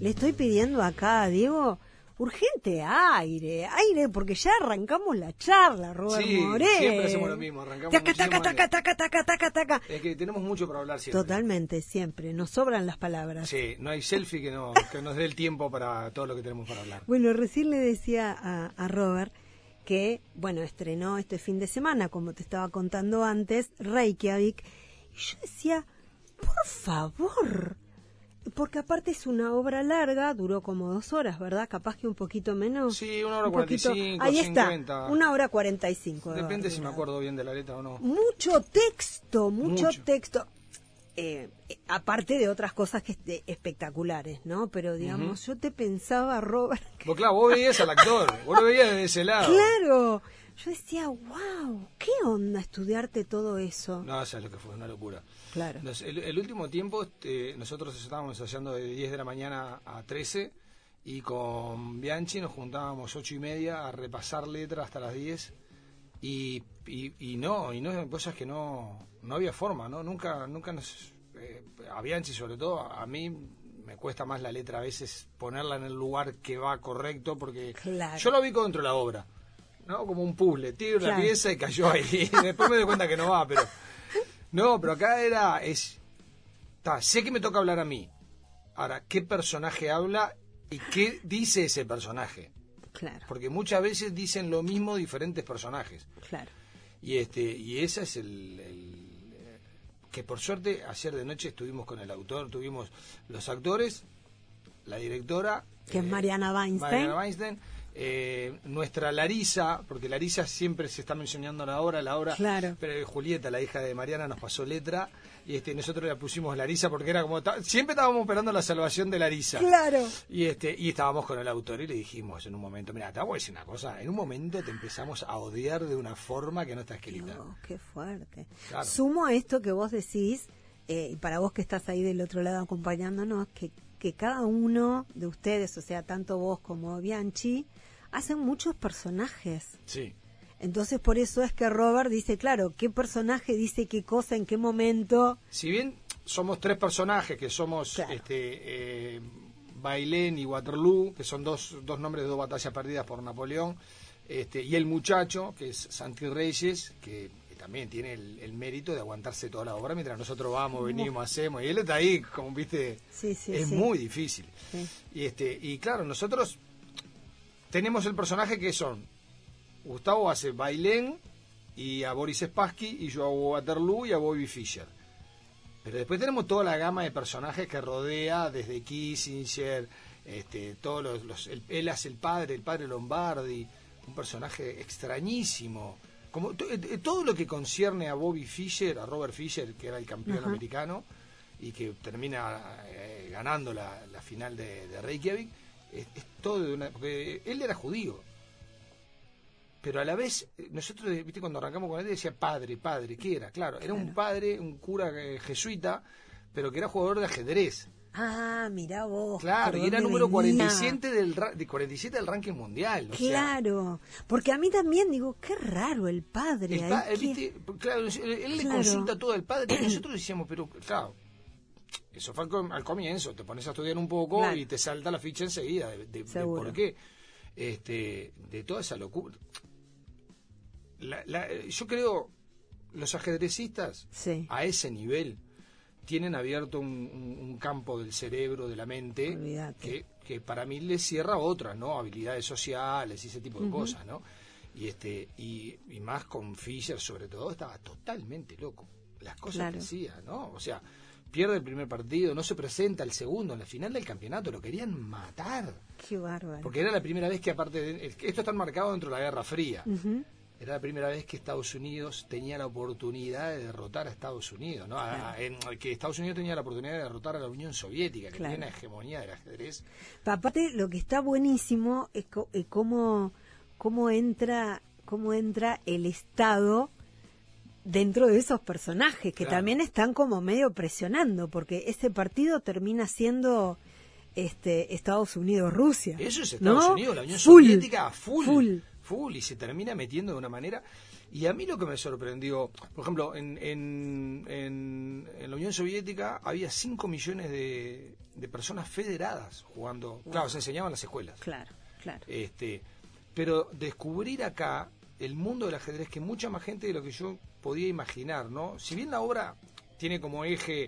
le estoy pidiendo acá a Diego urgente aire, porque ya arrancamos la charla, Robert Moré. Sí, siempre hacemos lo mismo, arrancamos taca. Es que tenemos mucho para hablar siempre. Totalmente, siempre, nos sobran las palabras. Sí, no hay selfie que nos dé el tiempo para todo lo que tenemos para hablar. Bueno, recién le decía a Robert que, bueno, estrenó este fin de semana, como te estaba contando antes, Reykjavik, y yo decía, por favor, porque aparte es una obra larga, duró como 2 horas, ¿verdad? Capaz que un poquito menos. Sí, 1 hora 45, ahí 50. Está, 1 hora 45. Depende si me acuerdo bien de la letra o no. Mucho texto. Aparte de otras cosas que espectaculares, ¿no? Pero digamos, yo te pensaba, Robert... Pues claro, vos veías al actor, vos lo veías de ese lado. Claro, yo decía, wow, ¿qué onda estudiarte todo eso? No, sabes lo que fue, una locura. Claro. El último tiempo, nosotros estábamos ensayando de 10 de la mañana a 13, y con Bianchi nos juntábamos 8:30 a repasar letras hasta las 10, y no cosas que no había forma, ¿no? Nunca nos... a Bianchi sobre todo, a mí me cuesta más la letra a veces ponerla en el lugar que va correcto, porque yo lo vi dentro de la obra, ¿no? Como un puzzle, tiro la pieza y cayó ahí. Después me doy cuenta que no va, pero... No, pero acá sé que me toca hablar a mí. Ahora, ¿qué personaje habla y qué dice ese personaje? Claro. Porque muchas veces dicen lo mismo diferentes personajes. Claro. Y ese es que por suerte ayer de noche estuvimos con el autor, tuvimos los actores, la directora, que es Mariana Weinstein. Nuestra Larisa, porque Larisa siempre se está mencionando la obra, claro. Pero Julieta, la hija de Mariana, nos pasó letra, y nosotros le pusimos Larisa porque era como siempre estábamos esperando la salvación de Larisa. Claro. Y estábamos con el autor y le dijimos en un momento, mira, te voy a decir una cosa, en un momento te empezamos a odiar de una forma que no está escrita. No, qué fuerte. Claro. Sumo a esto que vos decís, y para vos que estás ahí del otro lado acompañándonos, que cada uno de ustedes, o sea, tanto vos como Bianchi, hacen muchos personajes. Sí. Entonces, por eso es que Robert dice, claro, qué personaje dice qué cosa, en qué momento. Si bien somos 3 personajes, que somos claro. Bailén y Waterloo, que son dos nombres de 2 batallas perdidas por Napoleón, y el muchacho, que es Santi Reyes, que también tiene el mérito de aguantarse toda la obra mientras nosotros vamos, venimos, hacemos, y él está ahí, como viste, es muy difícil. Sí. Y claro, nosotros tenemos el personaje que son, Gustavo hace Bailén y a Boris Spassky, y yo hago Waterloo y a Bobby Fischer. Pero después tenemos toda la gama de personajes que rodea, desde Kissinger, él hace el padre Lombardi, un personaje extrañísimo. Como todo lo que concierne a Bobby Fischer, a Robert Fischer, que era el campeón americano y que termina ganando la final de Reykjavik, es todo porque él era judío, pero a la vez nosotros, viste, cuando arrancamos con él decía padre, ¿qué era? Claro, era un padre, un cura jesuita, pero que era jugador de ajedrez. Ah, mirá vos. Claro, y era número 47 del ranking mundial. Claro, porque a mí también digo, qué raro el padre. ¿Viste? Claro, él le consulta todo al padre, y nosotros decíamos, pero claro, eso fue al comienzo, te pones a estudiar un poco y te salta la ficha enseguida de por qué. De toda esa locura. Yo creo, los ajedrecistas a ese nivel tienen abierto un campo del cerebro, de la mente, que para mí les cierra otras, ¿no? Habilidades sociales y ese tipo de cosas, ¿no? Y más con Fischer, sobre todo, estaba totalmente loco. Las cosas que hacía, ¿no? O sea, pierde el primer partido, no se presenta el segundo, en la final del campeonato lo querían matar. Qué bárbaro. Porque era la primera vez que, aparte esto está marcado dentro de la Guerra Fría, era la primera vez que Estados Unidos tenía la oportunidad de derrotar a Estados Unidos, ¿no? Que Estados Unidos tenía la oportunidad de derrotar a la Unión Soviética, que tenía una hegemonía del ajedrez. Aparte, lo que está buenísimo es cómo entra el Estado dentro de esos personajes, que también están como medio presionando, porque ese partido termina siendo Estados Unidos-Rusia. Eso es Estados Unidos, la Unión full, Soviética full. full, y se termina metiendo de una manera. Y a mí lo que me sorprendió, por ejemplo, en la Unión Soviética había 5 millones de personas federadas jugando. Wow. Claro, se enseñaban en las escuelas. Claro. Pero descubrir acá el mundo del ajedrez, que mucha más gente de lo que yo podía imaginar, ¿no? Si bien la obra tiene como eje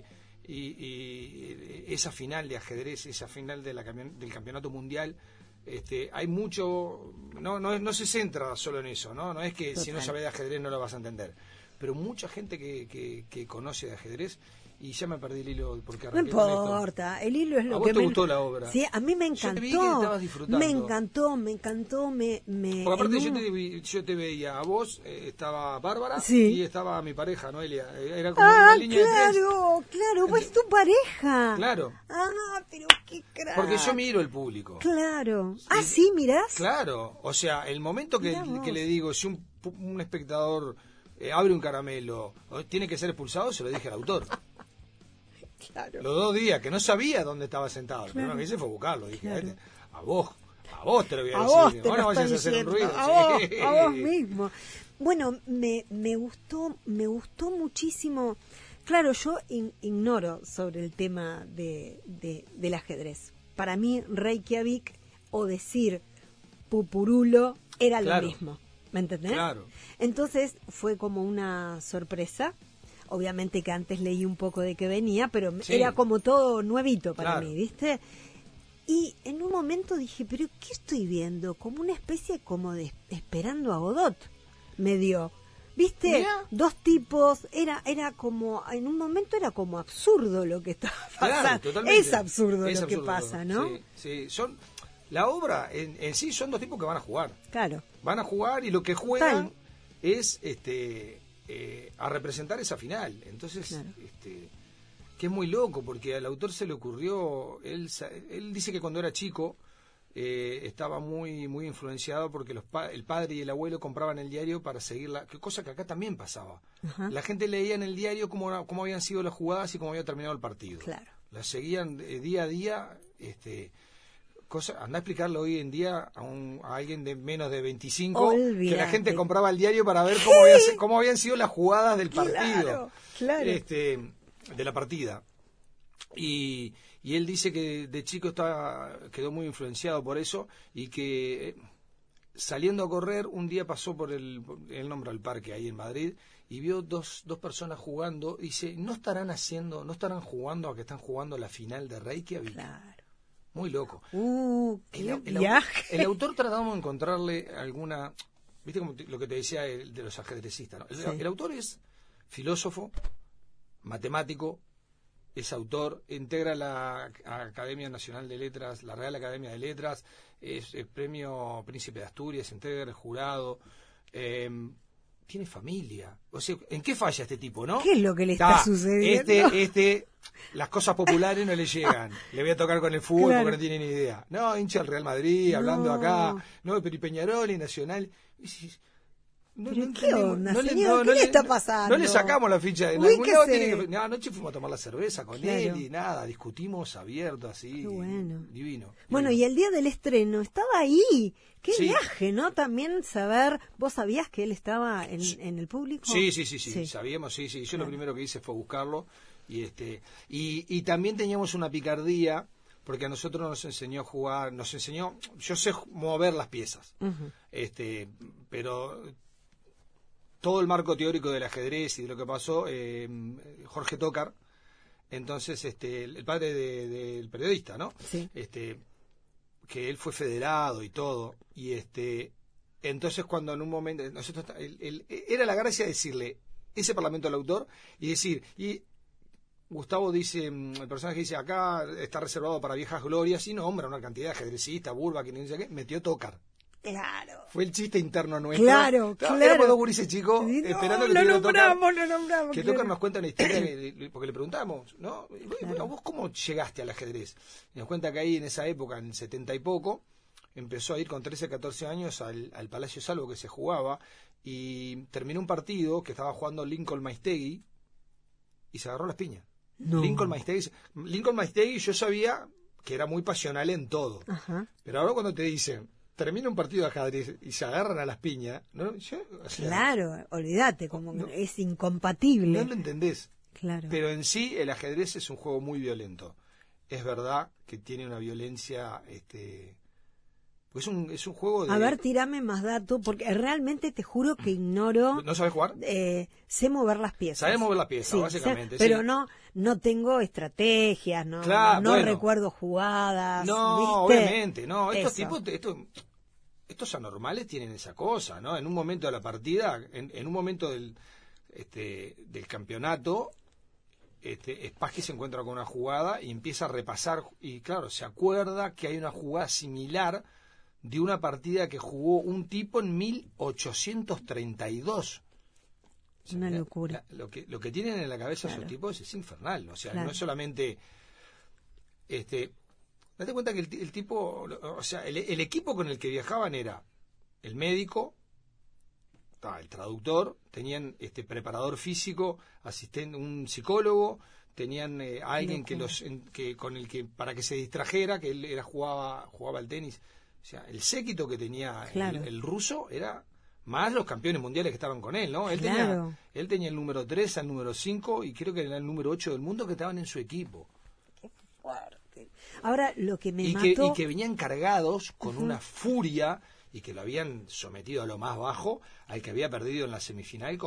y esa final de ajedrez, esa final del campeonato mundial, hay mucho, no se centra solo en eso, no es que si no sabes de ajedrez no lo vas a entender, pero mucha gente que conoce de ajedrez. Y ya me perdí el hilo porque no importa, el hilo es lo que ¿A vos te gustó la obra? Sí, a mí me encantó. Yo te vi que estabas disfrutando. Me encantó. Porque aparte yo te veía, a vos estaba Bárbara sí. Y estaba mi pareja, Noelia. Era como una línea de tres. Claro, pues tu pareja. Claro. Pero qué crack. Porque yo miro el público. Claro. ¿Sí mirás? Claro, o sea, el momento que le digo, si un espectador abre un caramelo, tiene que ser expulsado, se lo dije al autor. Claro. Los 2 días, que no sabía dónde estaba sentado. Lo primero que hice fue buscarlo. Dije, a vos te lo voy a decir. Ahora no vayas a hacer un ruido. A vos mismo. Bueno, me gustó muchísimo. Claro, yo ignoro sobre el tema del ajedrez. Para mí, Reykjavik o decir Pupurulo era lo mismo. ¿Me entendés? Claro. Entonces fue como una sorpresa. Obviamente que antes leí un poco de qué venía, pero era como todo nuevito para mí, ¿viste? Y en un momento dije, ¿pero qué estoy viendo? Como una especie como de Esperando a Godot, me dio. ¿Viste? Mirá. 2 tipos, era como, en un momento era como absurdo lo que estaba pasando. Claro, totalmente. Es absurdo lo que pasa, ¿no? Sí. La obra en sí son 2 tipos que van a jugar. Claro. Van a jugar y lo que juegan es a representar esa final. Entonces, claro. Que es muy loco, porque al autor se le ocurrió, él dice que cuando era chico estaba muy muy influenciado porque el padre y el abuelo compraban el diario para seguirla, cosa que acá también pasaba. Ajá. La gente leía en el diario cómo habían sido las jugadas y cómo había terminado el partido. Claro. Las seguían día a día, anda a explicarlo hoy en día a alguien de menos de 25. Olvídate. Que la gente compraba el diario para ver cómo habían sido las jugadas del partido. Claro. De la partida. Y él dice que de chico quedó muy influenciado por eso y que saliendo a correr un día pasó por él nombra el parque ahí en Madrid y vio dos personas jugando y dice, ¿no estarán jugando a que están jugando la final de Reykjavik? Claro. Muy loco. Qué viaje. El autor tratamos de encontrarle alguna... ¿Viste como lo que te decía de los ajedrecistas? ¿No? El autor es filósofo, matemático, es autor, integra la Academia Nacional de Letras, la Real Academia de Letras, es el premio Príncipe de Asturias, integra el jurado, tiene familia. O sea, ¿en qué falla este tipo, no? ¿Qué es lo que le está sucediendo? Las cosas populares no le llegan. Le voy a tocar con el fútbol porque no tiene ni idea. No, hincha el Real Madrid, hablando acá. No, pero y Peñarol y Nacional. ¿Qué onda, señor? ¿Qué le está pasando? No le sacamos la ficha de algún lado. Anoche fuimos a tomar la cerveza con él y nada, discutimos abierto así. Qué bueno. Divino. Bueno, y el día del estreno estaba ahí. Qué viaje, ¿no? También saber, ¿vos sabías que él estaba en el público? Sí, sabíamos, sí. Yo lo primero que hice fue buscarlo y también teníamos una picardía porque a nosotros nos enseñó a jugar, yo sé mover las piezas, pero todo el marco teórico del ajedrez y de lo que pasó, Jorge Tócar, entonces el padre del periodista, ¿no? Sí. Que él fue federado y todo, y entonces cuando en un momento, nosotros era la gracia de decirle ese parlamento al autor y decir, y Gustavo dice, el personaje dice, acá está reservado para viejas glorias, y nombra una cantidad de ajedrecistas, Burba, que no sé qué, metió Tócar. Claro. Fue el chiste interno nuestro. Claro. Éramos 2 gurises chicos esperando que lo nombramos. Que Tócar nos cuenta una historia, porque le preguntamos, ¿no? Bueno, ¿vos cómo llegaste al ajedrez? Y nos cuenta que ahí en esa época, en el 70 y poco, empezó a ir con 13, 14 años al Palacio Salvo que se jugaba, y terminó un partido que estaba jugando Lincoln Maistegui, y se agarró las piñas. No. Lincoln Maistegui yo sabía que era muy pasional en todo. Ajá. Pero ahora cuando te dicen termina un partido de ajedrez y se agarran a las piñas, ¿no? Claro, olvídate, como es incompatible. No lo entendés. Claro. Pero en sí el ajedrez es un juego muy violento. Es verdad que tiene una violencia, pues es un juego de... A ver, tírame más datos, porque realmente te juro que ignoro... ¿No sabes jugar? Sé mover las piezas. Sabes mover las piezas, sí, básicamente. Pero sí. no tengo estrategias, no, claro, no bueno. recuerdo jugadas. No, ¿viste? obviamente, no. Estos anormales tienen esa cosa, ¿no? En un momento de la partida, en un momento del campeonato, Spassky se encuentra con una jugada y empieza a repasar, y claro, se acuerda que hay una jugada similar de una partida que jugó un tipo en 1832. Una locura. Lo que tienen en la cabeza esos tipos es infernal. O sea, no es solamente... date cuenta que el tipo... O sea, el equipo con el que viajaban era el médico, el traductor, tenían preparador físico, asistente, un psicólogo, tenían alguien con el que para que se distrajera, que él jugaba al tenis. O sea, el séquito que tenía el ruso era más los campeones mundiales que estaban con él, ¿no? Él tenía el número 3 al número 5 y creo que era el número 8 del mundo que estaban en su equipo. Qué fuerte. Ahora, lo que me mató... Y que venían cargados con una furia y que lo habían sometido a lo más bajo al que había perdido en la semifinal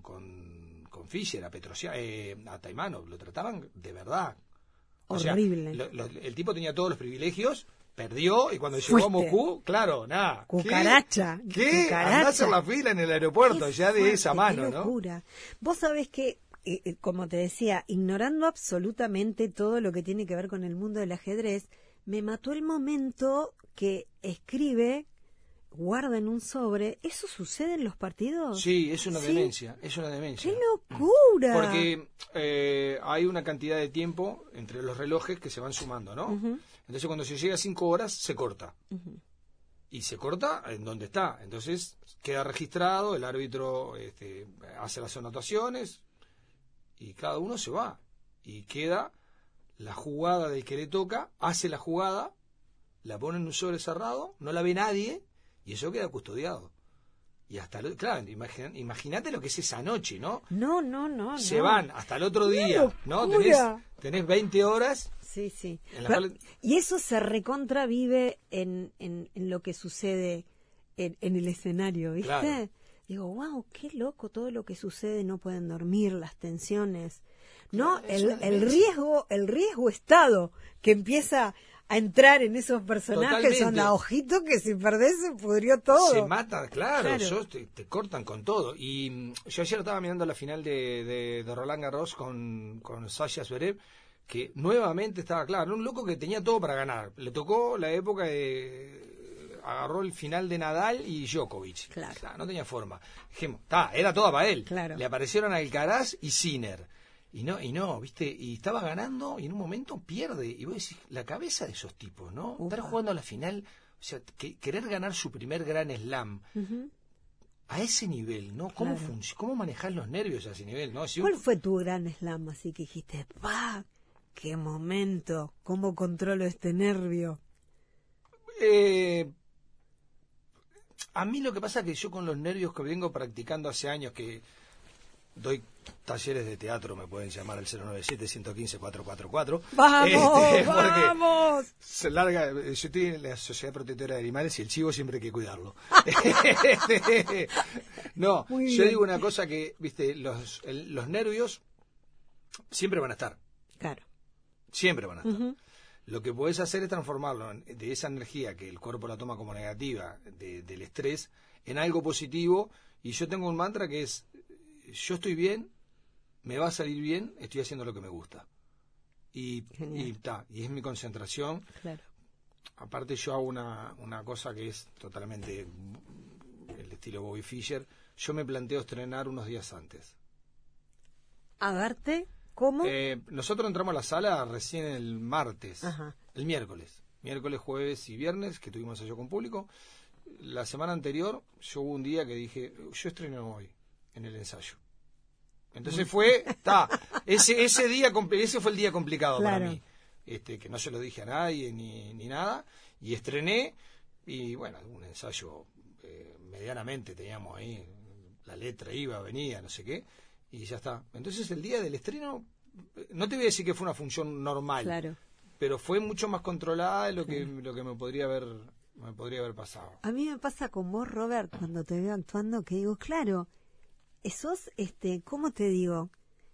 con Fischer, a Taimánov. Lo trataban de verdad. Horrible. O sea, el tipo tenía todos los privilegios, perdió, y cuando llegó a Moscú, claro, nada. Cucaracha. ¿Qué? Andá a hacer la fila en el aeropuerto, ya de esa mano, qué locura. ¿No? Vos sabés que, como te decía, ignorando absolutamente todo lo que tiene que ver con el mundo del ajedrez, me mató el momento que escribe, guarda en un sobre. ¿Eso sucede en los partidos? Sí, es una demencia, es una demencia. ¡Qué locura! Porque hay una cantidad de tiempo entre los relojes que se van sumando, ¿no? Entonces cuando se llega a 5 horas, se corta. Y se corta en donde está. Entonces queda registrado, el árbitro hace las anotaciones y cada uno se va. Y queda la jugada del que le toca, hace la jugada, la pone en un sobre cerrado, no la ve nadie, y eso queda custodiado. Y hasta, claro, imagínate lo que es esa noche, ¿no? No. Se van hasta el otro día, ¿no? Tenés 20 horas. Sí. Pero, y eso se recontravive en lo que sucede en el escenario, ¿viste? Claro. Digo, wow, qué loco todo lo que sucede, no pueden dormir, las tensiones. No, el riesgo estado que empieza a entrar en esos personajes. Son a ojito que si perdés se pudrió todo. Se mata, claro. Te cortan con todo. Y yo ayer estaba mirando la final de Roland Garros con Sasha Zverev, que nuevamente estaba claro, un loco que tenía todo para ganar. Le tocó la época agarró el final de Nadal y Djokovic. Claro. O sea, no tenía forma. Dijimos, era toda para él. Claro. Le aparecieron Alcaraz y Sinner. Y no, ¿viste? Y estaba ganando y en un momento pierde. Y vos decís, la cabeza de esos tipos, ¿no? Estar jugando a la final, o sea, querer ganar su primer Grand Slam a ese nivel, ¿no? ¿Cómo cómo manejás los nervios a ese nivel, no? ¿Cuál fue tu Grand Slam así que dijiste, ¡pah! ¡Qué momento! ¿Cómo controlo este nervio? A mí lo que pasa es que yo con los nervios que vengo practicando hace años, que doy talleres de teatro, me pueden llamar al 097-115-444. ¡Vamos! Se larga, yo estoy en la Sociedad Protectora de Animales y el chivo siempre hay que cuidarlo. No, yo digo una cosa que, viste, los nervios siempre van a estar. Claro. Siempre van a estar. Lo que podés hacer es transformarlo de esa energía que el cuerpo la toma como negativa, del estrés, en algo positivo. Y yo tengo un mantra que es: yo estoy bien, me va a salir bien, estoy haciendo lo que me gusta. Y es mi concentración. Claro. Aparte yo hago una cosa que es totalmente el estilo Bobby Fischer. Yo me planteo estrenar unos días antes. ¿A verte? ¿Cómo? Nosotros entramos a la sala recién el martes. Ajá. El miércoles, jueves y viernes, que tuvimos ensayo con público. La semana anterior yo hubo un día que dije, yo estreno hoy en el ensayo. Entonces ese día, ese fue el día complicado para mí, que no se lo dije a nadie ni nada, y estrené, y bueno, un ensayo medianamente teníamos ahí, la letra iba, venía, no sé qué, y ya está. Entonces el día del estreno, no te voy a decir que fue una función normal, Claro. pero fue mucho más controlada de lo que me podría haber pasado. A mí me pasa con vos, Robert, cuando te veo actuando, que digo, claro, sos, ¿cómo te digo?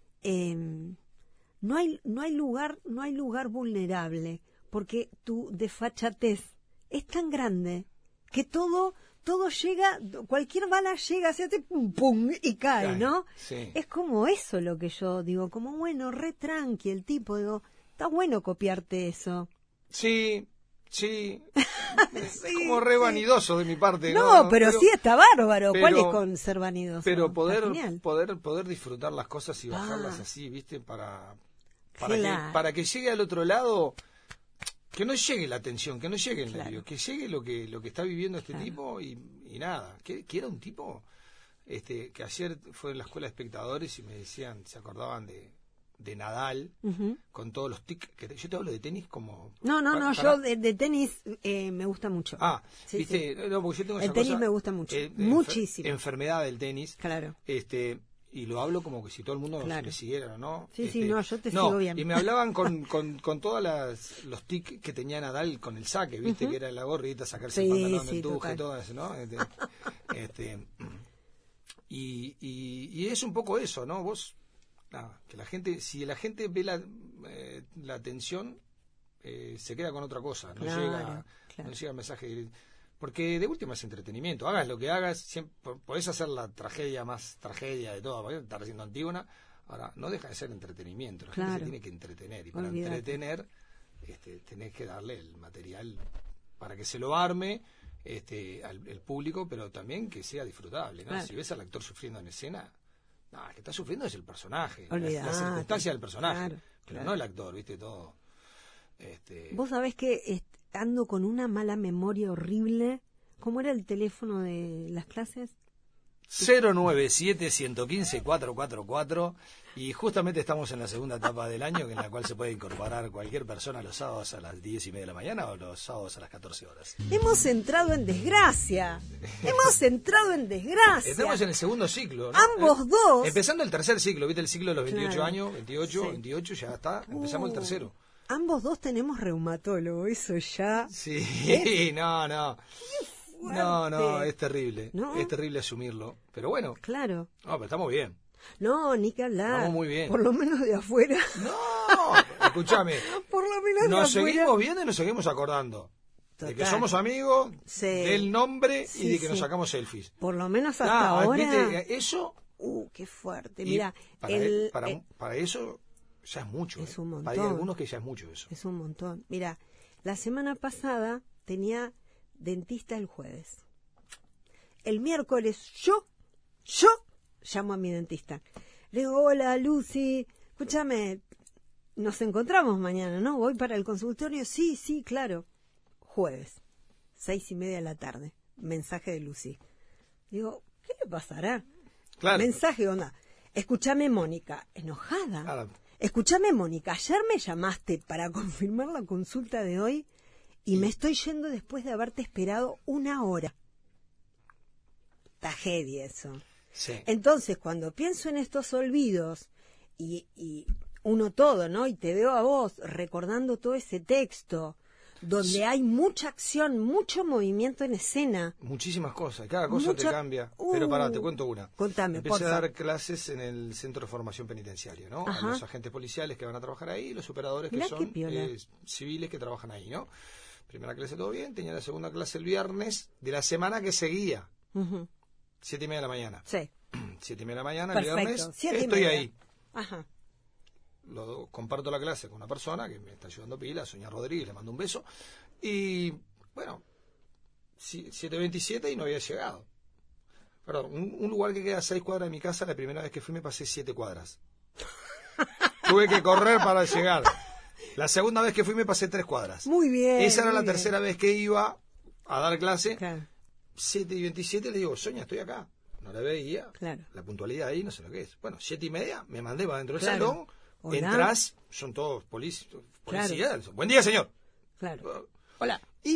No hay lugar vulnerable, porque tu desfachatez es tan grande que todo llega, cualquier bala llega, se hace pum pum y cae, ¿no? Sí. Es como eso lo que yo digo, como bueno, re tranqui el tipo, digo, está bueno copiarte eso. Sí. Sí, Como re vanidoso de mi parte. No, pero sí está bárbaro. ¿Cuál es con ser vanidoso? Pero Está genial. poder disfrutar las cosas y bajarlas así, ¿viste? Para que llegue al otro lado, que no llegue la tensión, que no llegue el nervio, que llegue lo que está viviendo este tipo y nada. Que era un tipo que ayer fue en la escuela de espectadores y me decían, se acordaban de Nadal, con todos los tics. Yo te hablo de tenis como... No, yo de tenis me gusta mucho. Sí, ¿viste? Sí. No, porque yo tengo el esa tenis cosa, me gusta mucho, muchísimo. Enfermedad del tenis. Claro. Y lo hablo como que si todo el mundo me siguiera, ¿no? Sí, no, yo te sigo bien. Y me hablaban con todas los tics que tenía Nadal con el saque, ¿viste? Que era la gorrita, sacarse el pantalón del tuje, todo eso, ¿no? Y es un poco eso, ¿no? Vos... que la gente, si la gente ve la atención, se queda con otra cosa, no llega el mensaje, porque de última es entretenimiento, hagas lo que hagas, siempre podés hacer la más tragedia de todo, porque estás haciendo Antígona, ahora no deja de ser entretenimiento, la gente se tiene que entretener, y para entretener tenés que darle el material para que se lo arme el público, pero también que sea disfrutable, ¿no? Si ves al actor sufriendo en escena, no, el que está sufriendo es el personaje, la circunstancia del personaje, pero no el actor, ¿viste? Todo. Vos sabés que ando con una mala memoria horrible. ¿Cómo era el teléfono de las clases? 097-115-444, y justamente estamos en la segunda etapa del año, en la cual se puede incorporar cualquier persona los sábados a las 10:30 de la mañana o los sábados a las 14 horas. Hemos entrado en desgracia. Estamos en el segundo ciclo, ¿no? Ambos dos. Empezando el tercer ciclo, ¿viste? El ciclo de los 28 años, 28, ya está, empezamos el tercero. Ambos dos tenemos reumatólogo, eso ya... Sí, no, es terrible. ¿No? Es terrible asumirlo. Pero bueno. Claro. No, pero estamos bien. No, ni que hablar. Estamos muy bien. Por lo menos de afuera. No, escúchame. Por lo menos nos de afuera. Seguimos viendo y nos seguimos acordando. Total. De que somos amigos, del nombre y de que nos sacamos selfies. Por lo menos hasta ahora. ¿Viste? Eso. Qué fuerte. Mira, para eso ya es mucho. Es un montón. Hay algunos que ya es mucho eso. Es un montón. Mira, la semana pasada tenía dentista el jueves. El miércoles yo llamo a mi dentista. Le digo, hola Lucy, escúchame, nos encontramos mañana, ¿no? Voy para el consultorio. Sí, claro. Jueves, 6:30 de la tarde. Mensaje de Lucy. Digo, ¿qué le pasará? Claro. Mensaje, onda. Escúchame, Mónica, enojada. Claro. Escúchame, Mónica, ayer me llamaste para confirmar la consulta de hoy y me estoy yendo después de haberte esperado 1 hora. Tragedia eso. Sí. Entonces, cuando pienso en estos olvidos y uno todo, ¿no? Y te veo a vos recordando todo ese texto, donde hay mucha acción, mucho movimiento en escena. Muchísimas cosas, cada cosa te cambia. Pero pará, te cuento una. Contame, Empecé a dar clases en el Centro de Formación Penitenciaria, ¿no? A los agentes policiales que van a trabajar ahí, los operadores que son civiles que trabajan ahí, ¿no? Primera clase todo bien, tenía la segunda clase el viernes de la semana que seguía. 7:30 de la mañana. Sí. 7:30 de la mañana, perfecto. El viernes, 7:30. Estoy ahí. Ajá. Comparto la clase con una persona que me está ayudando pila, Sonia Rodríguez, le mando un beso. Y, bueno, 7:27 y no había llegado. Perdón, un lugar que queda a 6 cuadras de mi casa, la primera vez que fui me pasé 7 cuadras. Tuve que correr para llegar. La segunda vez que fui me pasé 3 cuadras. Muy bien. Esa era la tercera vez que iba a dar clase. Claro. 7:27 le digo, Sonia, estoy acá. No la veía. Claro. La puntualidad ahí, no sé lo que es. Bueno, 7:30, me mandé para dentro del salón. Hola. Entrás, son todos policías. Claro. Buen día, señor. Claro. Hola. Y me mira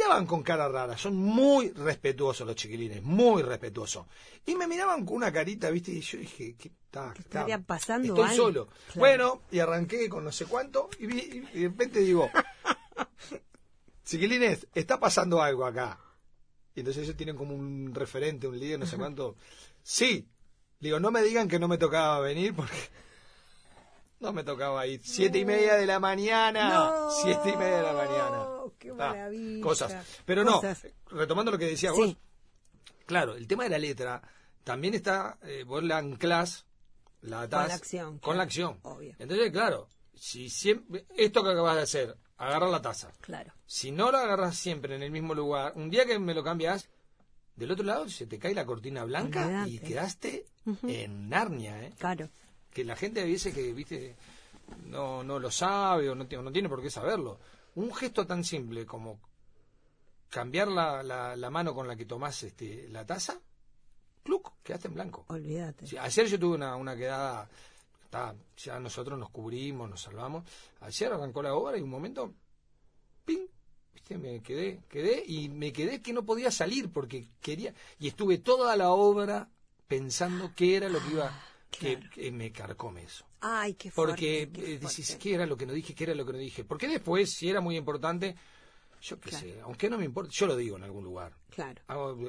miraban con cara rara. Son muy respetuosos los chiquilines, muy respetuosos. Y me miraban con una carita, ¿viste? Y yo dije, ¿qué estaría pasando? Estoy algo? solo. Claro. Bueno, y arranqué con no sé cuánto, y de repente digo, chiquilines, está pasando algo acá. Y entonces ellos tienen como un referente, un líder, no sé cuánto. Sí. Digo, no me digan que no me tocaba venir, porque no me tocaba ir. 7:30 de la mañana. No. 7:30 de la mañana. Qué maravilla. Cosas. Pero cosas. No, retomando lo que decías sí. vos, claro, el tema de la letra también está, vos la anclás, la atás con la acción. Con claro, la acción. Obvio. Entonces, claro, si siempre, esto que acabas de hacer, agarrar la taza. Claro. Si no la agarras siempre en el mismo lugar, un día que me lo cambias, del otro lado se te cae la cortina blanca. Olvídate. Y quedaste en Narnia, ¿eh? Claro. Que la gente dice que, viste, no lo sabe o no tiene por qué saberlo. Un gesto tan simple como cambiar la mano con la que tomás la taza, ¡cluc!, quedaste en blanco. Olvídate. Sí, ayer yo tuve una quedada, ya nosotros nos cubrimos, nos salvamos. Ayer arrancó la obra y un momento, ¡ping!, ¿viste? Me quedé y me quedé que no podía salir porque quería, y estuve toda la obra pensando qué era lo que iba, claro. que me carcome eso. Ay, qué fuerte. Porque decís, ¿qué era lo que no dije? ¿Qué era lo que no dije? Porque después, si era muy importante, yo qué sé, aunque no me importe, yo lo digo en algún lugar. Claro.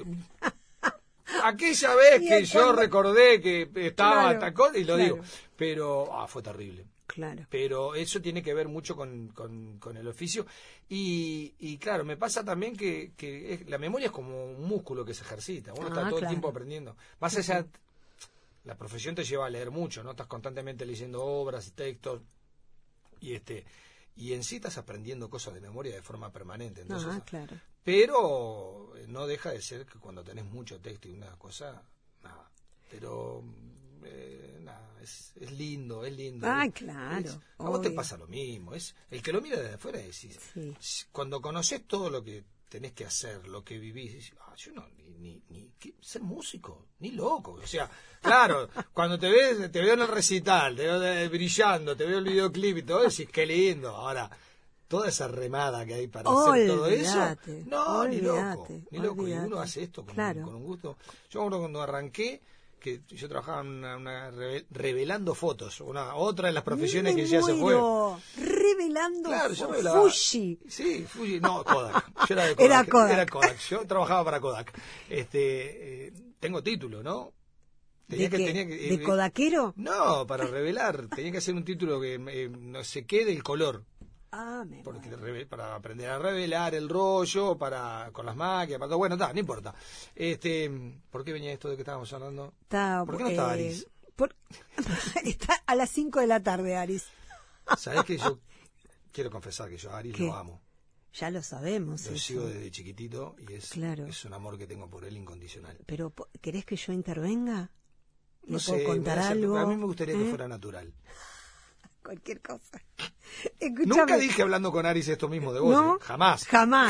Aquella vez que yo recordé que estaba atacón y lo digo, pero fue terrible. Claro. Pero eso tiene que ver mucho con el oficio y claro, me pasa también que la memoria es como un músculo que se ejercita, uno está todo el tiempo aprendiendo. Más allá, la profesión te lleva a leer mucho, ¿no? Estás constantemente leyendo obras y textos y en sí estás aprendiendo cosas de memoria de forma permanente. Entonces, claro. Pero no deja de ser que cuando tenés mucho texto y una cosa, nada. Pero nada, es lindo, es lindo. Claro. A vos te pasa lo mismo. El que lo mira desde afuera decís, cuando conocés todo lo que tenés que hacer, lo que vivís, decís, yo no, ni ser músico, ni loco. O sea, claro, cuando te veo en el recital, te veo brillando, te veo el videoclip y todo, decís, qué lindo. Ahora, toda esa remada que hay para hacer todo eso, no, ni loco. Y uno hace esto con un gusto. Yo cuando arranqué, que yo trabajaba en revelando fotos, otra de las profesiones que ya se fue. Revelando Fuji. Sí, Fuji, no, Kodak. Yo era de Kodak. Era Kodak. Yo trabajaba para Kodak. Tengo título, ¿no? ¿De kodaquero? No, para revelar. Tenía que hacer un título que no sé qué del color. Porque para aprender a revelar el rollo, con las máquinas, para todo. Bueno, no importa. ¿Por qué venía esto de que estábamos hablando? ¿Por qué no está Aris? Está a las 5 de la tarde, Aris. ¿Sabés que yo quiero confesar que yo a Aris lo amo? Ya lo sabemos. Lo sigo desde chiquitito y es un amor que tengo por él incondicional. Pero, ¿querés que yo intervenga? No sé, puedo contar algo? A mí me gustaría que fuera natural. Cualquier cosa. Escuchame. Nunca dije hablando con Aris esto mismo de vos. ¿No? Jamás.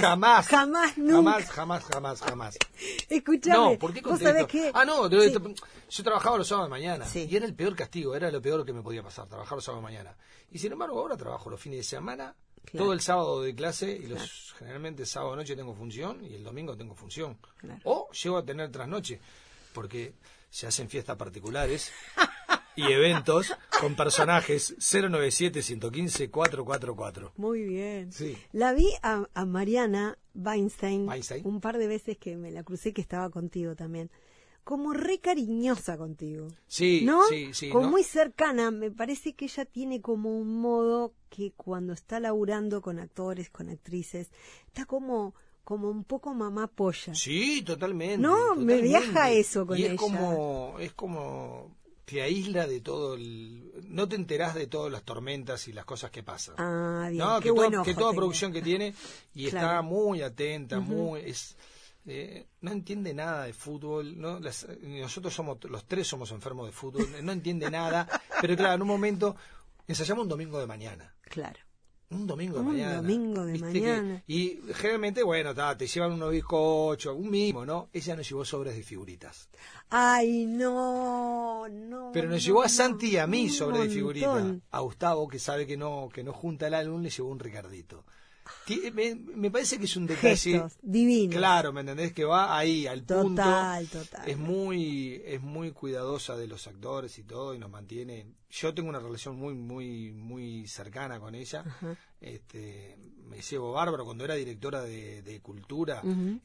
Escuchame. No, ¿por qué contesto? Yo trabajaba los sábados de mañana. Y era el peor castigo, era lo peor que me podía pasar, trabajar los sábados de mañana. Y sin embargo ahora trabajo los fines de semana, todo el sábado de clase, y generalmente sábado noche tengo función y el domingo tengo función. O llego a tener trasnoche, porque se hacen fiestas particulares y eventos con personajes 097-115-444. Muy bien. Sí. La vi a Mariana Weinstein un par de veces que me la crucé, que estaba contigo también. Como re cariñosa contigo. Sí, ¿no? Sí. Como muy cercana. Me parece que ella tiene como un modo que cuando está laburando con actores, con actrices, está como un poco mamá polla. Sí, totalmente. No, totalmente. Me viaja eso con ella. Es como te aísla de todo no te enterás de todas las tormentas y las cosas que pasan. Bien. No, que toda producción que tiene y está muy atenta, no entiende nada de fútbol, nosotros los tres somos enfermos de fútbol, no entiende nada, pero claro, en un momento ensayamos un domingo de mañana. Claro. Un domingo de mañana. Y generalmente, te llevan unos bizcochos, un mimo, ¿no? Ella nos llevó sobres de figuritas. Ay, no. Pero nos llevó a Santi y a mí sobres de figuritas. A Gustavo, que sabe que no junta el álbum, le llevó un Ricardito. Me parece que es un detalle Gestos divinos. Claro, ¿me entendés? Que va ahí al punto. Total. Es muy cuidadosa de los actores y todo, y nos mantiene. Yo tengo una relación muy cercana con ella. Ajá. Me llevo bárbaro. Cuando era directora de cultura, Uh-huh.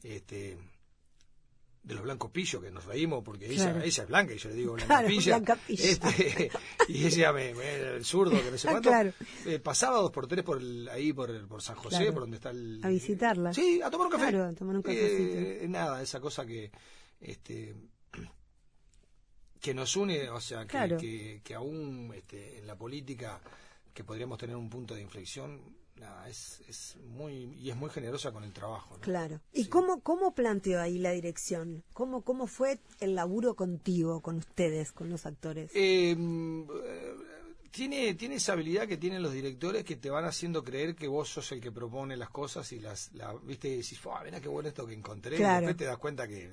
De los Blancos Pillo, que nos reímos porque Claro. ella es blanca y yo le digo Blanca Claro, Pilla. Blanca Pilla. Y ella el zurdo, que no sé cuánto. Claro. Pasaba 2x3 por San José, Claro. por donde está el. A visitarla. Sí, a tomar un café. Claro, a tomar un cafecito. Nada, esa cosa que nos une, o sea, Claro. que aún en la política, que podríamos tener un punto de inflexión. Nada, es muy generosa con el trabajo, ¿no? Claro. ¿Y Sí. cómo planteó ahí la dirección? ¿Cómo fue el laburo contigo, con ustedes, con los actores? Tiene esa habilidad que tienen los directores, que te van haciendo creer que vos sos el que propone las cosas y viste, y decís, mirá qué bueno esto que encontré, Claro. y después te das cuenta que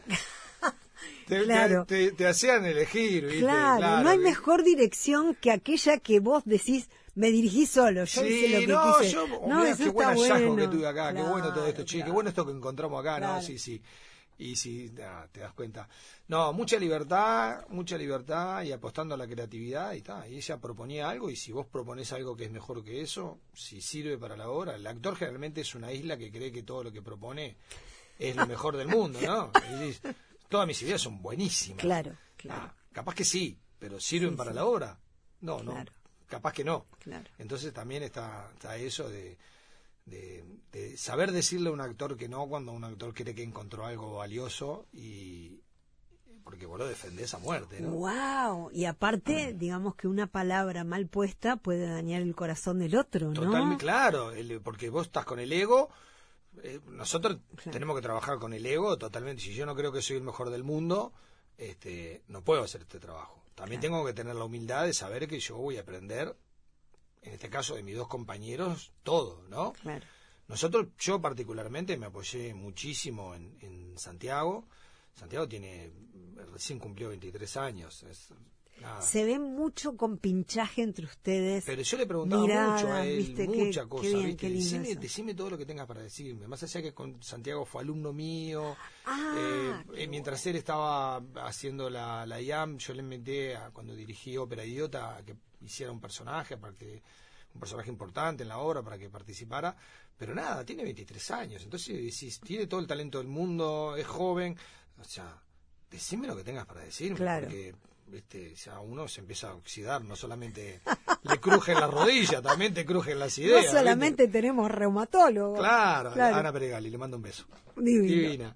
Claro. te hacían elegir, ¿viste? Claro, no hay mejor dirección que aquella que vos decís, me dirigí solo, yo hice lo que quise. Mirá, eso qué buen está hallazgo bueno. que tuve acá, qué bueno todo esto, che, qué Claro. bueno esto que encontramos acá, Claro. ¿no? Sí. Y sí, te das cuenta. No, mucha libertad y apostando a la creatividad y está. Y ella proponía algo, y si vos proponés algo que es mejor que eso, si sirve para la obra, el actor generalmente es una isla que cree que todo lo que propone es lo mejor del mundo, ¿no? Y dices, todas mis ideas son buenísimas. Claro. Capaz que sí, pero ¿sirven para la obra? No, Claro. capaz que no. Claro. Entonces también está eso de saber decirle a un actor que no cuando un actor cree que encontró algo valioso, y porque vos lo defendés a muerte, ¿no? Wow, y aparte, digamos que una palabra mal puesta puede dañar el corazón del otro, ¿no? Totalmente, claro, porque vos estás con el ego. Nosotros Claro. tenemos que trabajar con el ego totalmente. Si yo no creo que soy el mejor del mundo, no puedo hacer este trabajo. También Claro. tengo que tener la humildad de saber que yo voy a aprender, en este caso de mis dos compañeros, todo, ¿no? Claro. Yo particularmente me apoyé muchísimo en Santiago. Santiago recién cumplió 23 años. Nada. Se ve mucho con pinchaje entre ustedes. Pero yo le preguntaba miradas, mucho a él, ¿viste? mucha Qué cosa, bien, ¿viste? qué lindo eso. Decime todo lo que tengas para decirme. Más allá que con Santiago fue alumno mío, mientras él estaba haciendo la IAM, yo le inventé, cuando dirigí Ópera Idiota, a que hiciera un personaje importante en la obra para que participara. Pero nada, tiene 23 años, entonces decís, tiene todo el talento del mundo, es joven, o sea, decime lo que tengas para decirme, Claro. porque ya uno se empieza a oxidar, no solamente le crujen las rodillas, también te crujen las ideas. No solamente ¿viste? tenemos reumatólogos. Claro, Claro. Ana Peregali, le mando un beso. Divino.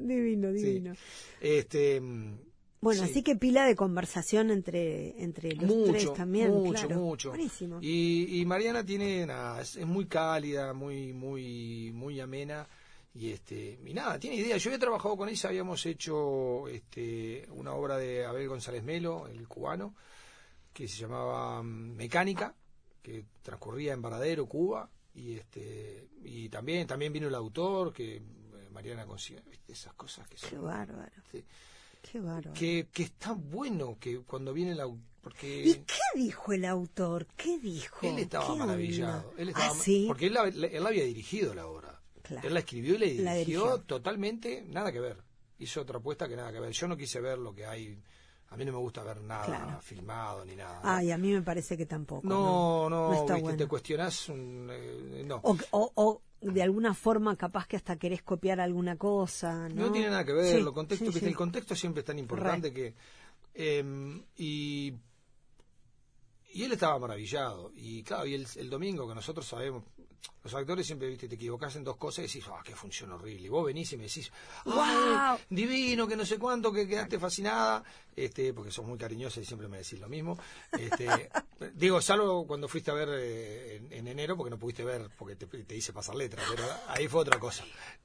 Sí. Bueno, Sí. así que pila de conversación entre los tres también. Mucho. Buenísimo. Y Mariana es muy cálida, muy amena, y nada, tiene idea. Yo había trabajado con ella, habíamos hecho una obra de Abel González Melo, el cubano, que se llamaba Mecánica, que transcurría en Varadero, Cuba, y también vino el autor, que Mariana consigue, ¿viste? Esas cosas que son... Qué bárbaro. Sí. Qué bárbaro. Que está bueno que cuando viene el autor, porque ¿Y qué dijo el autor? ¿Qué dijo? él estaba ¿Qué maravillado. onda? Él estaba, ¿sí? porque él había dirigido la obra. Claro. Él la escribió y la La dirigió dirigió. totalmente, nada que ver. Hizo otra apuesta que nada que ver. Yo no quise ver lo que hay. A mí no me gusta ver nada Claro. filmado ni nada. Ay, a mí me parece que tampoco. No, está viste, bueno. te cuestionás no. O de alguna forma capaz que hasta querés copiar alguna cosa, ¿no? No tiene nada que ver, Sí, lo contexto, sí, ¿viste? sí. El contexto siempre es tan importante que y él estaba maravillado. Y claro, y el domingo, que nosotros sabemos, los actores siempre, viste, te equivocás en dos cosas y decís, qué función horrible. Y vos venís y me decís, ¡Guau! divino, que no sé cuánto, que quedaste fascinada, porque sos muy cariñosa y siempre me decís lo mismo. Digo, salvo cuando fuiste a ver en enero, porque no pudiste ver, porque te hice pasar letra, pero ahí fue otra cosa.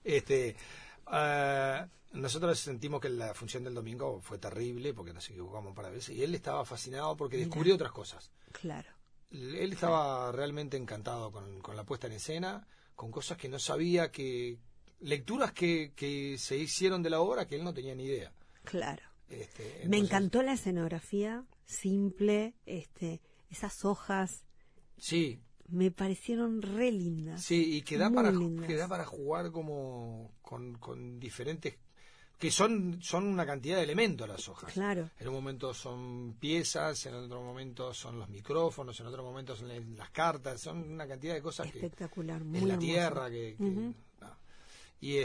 Nosotros sentimos que la función del domingo fue terrible, porque nos equivocamos para veces, y él estaba fascinado porque descubrió otras cosas. Claro. Él estaba realmente encantado con la puesta en escena, con cosas que no sabía, lecturas que se hicieron de la obra que él no tenía ni idea. Claro. Me Entonces, encantó la escenografía, simple, esas hojas. Sí, me parecieron re lindas. Sí, y que da lindas. para jugar como con diferentes, que son una cantidad de elementos las hojas. Claro. En un momento son piezas, en otro momento son los micrófonos, en otro momento son las cartas, son una cantidad de cosas espectacular, que muy es la hermoso. tierra no. Y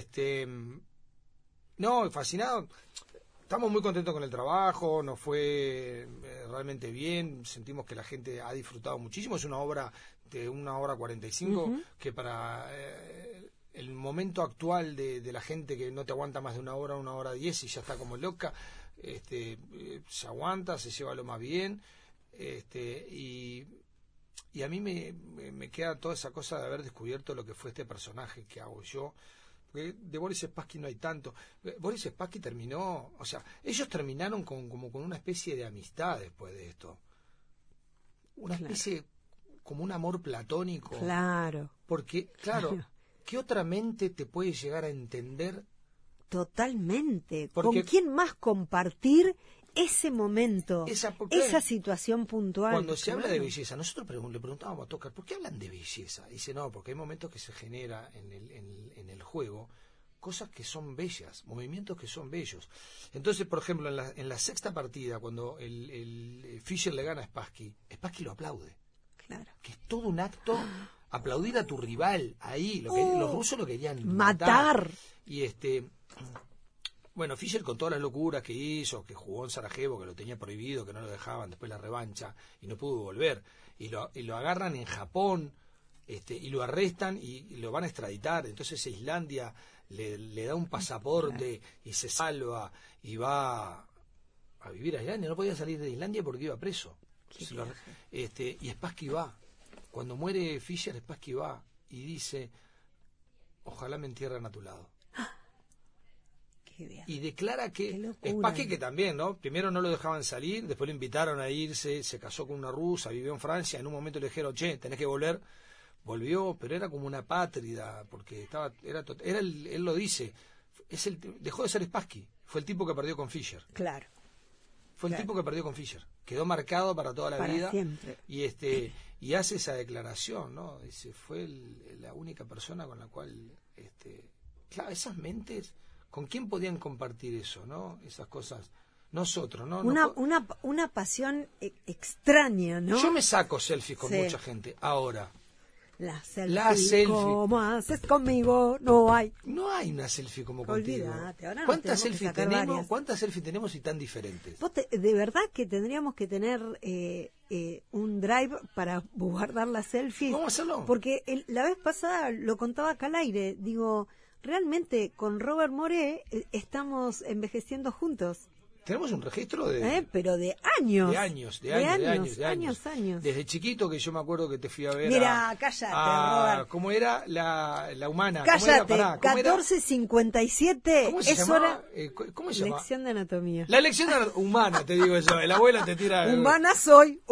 no, fascinado. Estamos muy contentos con el trabajo, nos fue realmente bien, sentimos que la gente ha disfrutado muchísimo, es una obra de 1 hora 45 que para el momento actual de la gente que no te aguanta más de 1 hora 10 y ya está como loca, se aguanta, se lleva lo más bien, y a mí me queda toda esa cosa de haber descubierto lo que fue este personaje que hago yo. Porque de Boris Spassky no hay tanto. Boris Spassky terminó, o sea, ellos terminaron como con una especie de amistad después de esto. Una especie, como un amor platónico. Claro. Porque, claro, ¿qué otra mente te puede llegar a entender? Totalmente. Porque, ¿con quién más compartir ese momento, esa situación puntual? Cuando se habla de belleza, nosotros le preguntábamos a Tosca, ¿por qué hablan de belleza? Y dice, no, porque hay momentos que se genera en el juego cosas que son bellas, movimientos que son bellos. Entonces, por ejemplo, en la sexta partida, cuando el Fischer le gana a Spassky lo aplaude. Claro. Que es todo un acto, aplaudir a tu rival ahí. Los rusos lo querían matar. Y bueno, Fischer con todas las locuras que hizo, que jugó en Sarajevo, que lo tenía prohibido, que no lo dejaban, después la revancha, y no pudo volver, y lo agarran en Japón, y lo arrestan y lo van a extraditar. Entonces Islandia le da un pasaporte y se salva y va a vivir a Islandia. No podía salir de Islandia porque iba preso. Y Spassky va. Cuando muere Fischer, Spassky va y dice, ojalá me entierren a tu lado. Y declara que Spassky, que también, ¿no? Primero no lo dejaban salir, después lo invitaron a irse, se casó con una rusa, vivió en Francia, en un momento le dijeron, che, tenés que volver. Volvió, pero era como una apátrida, porque él lo dice, dejó de ser Spassky, fue el tipo que perdió con Fischer. Claro. Fue el tipo que perdió con Fischer, quedó marcado para toda la vida. Siempre. Y hace esa declaración, ¿no? Dice, fue la única persona con la cual, claro, esas mentes, ¿con quién podían compartir eso, no? Esas cosas. Nosotros, ¿no? Una pasión extraña, ¿no? Yo me saco selfies con mucha gente, ahora. La selfie. ¿Cómo haces conmigo? No hay una selfie como contigo. Olvídate, ahora ¿Cuántas selfies tenemos? ¿Cuántas selfies tenemos y tan diferentes? De verdad que tendríamos que tener un drive para guardar las selfies. ¿Cómo hacerlo? Porque la vez pasada lo contaba acá al aire. Digo, realmente con Robert Moré estamos envejeciendo juntos. Tenemos un registro pero de años. De años. Desde chiquito, que yo me acuerdo que te fui a ver. Mira, cállate, Robert. ¿Cómo era la humana? Cállate, 14:57. ¿Cómo se llama? ¿Cómo se llama? Lección de anatomía. La lección humana, te digo eso. La abuela te tira. Humana soy.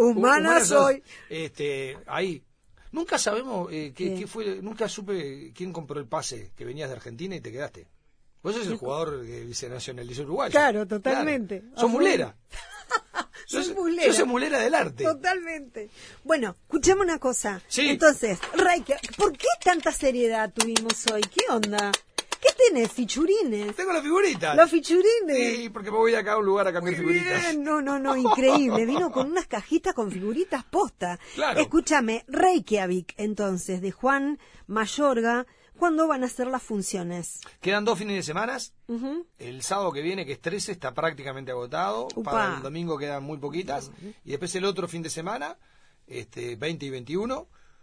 Ahí. Nunca sabemos qué fue. Nunca supe quién compró el pase que venías de Argentina y te quedaste. Vos sos el jugador que se nacionalizó uruguayo. Claro, totalmente. Claro. Sos mulera. Soy mulera. Sos mulera del arte. Totalmente. Bueno, escuchame una cosa. Sí. Entonces, Raike, ¿por qué tanta seriedad tuvimos hoy? ¿Qué onda? ¿Qué tenés? ¿Fichurines? Tengo las figuritas. ¿Los fichurines? Sí, porque me voy acá a un lugar a cambiar figuritas. Bien. No, increíble. Vino con unas cajitas con figuritas posta. Claro. Escúchame, Reykjavik, entonces, de Juan Mayorga. ¿Cuándo van a ser las funciones? Quedan 2 fines de semana. El sábado que viene, que es 13, está prácticamente agotado. Upa. Para el domingo quedan muy poquitas. Y después el otro fin de semana, 20 y 21.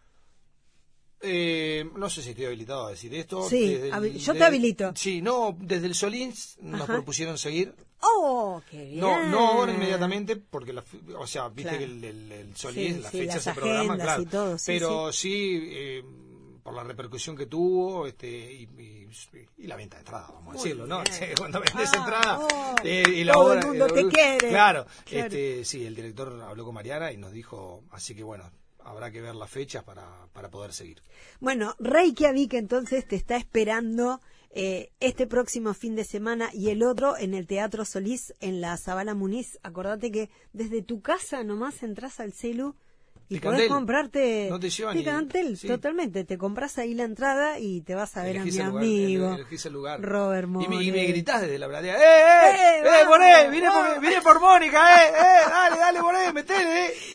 No sé si estoy habilitado a decir esto. Sí, yo te habilito. Sí, no, desde el Solins nos propusieron seguir. ¡Oh, qué bien! No ahora inmediatamente, porque, viste claro. que el Solins, las fechas las se programan, claro. Y todo, pero sí por la repercusión que tuvo y la venta de entrada, vamos a decirlo, ¿no? Cuando vendes entrada y la todo obra, el mundo te quiere. Claro. Sí, el director habló con Mariana y nos dijo, así que bueno, habrá que ver las fechas para poder seguir. Bueno, Reykjavik entonces te está esperando este próximo fin de semana y el otro en el Teatro Solís en la Zabala Muniz. Acordate que desde tu casa nomás entras al celu Y podés comprarte no te llevan Picantel, sí. Totalmente. Te compras ahí la entrada y te vas a ver elegís a mi amigo elegís el lugar. Robert Monet. Y me gritás desde la platea, Monet, vine por Mónica, dale, Monet, metele,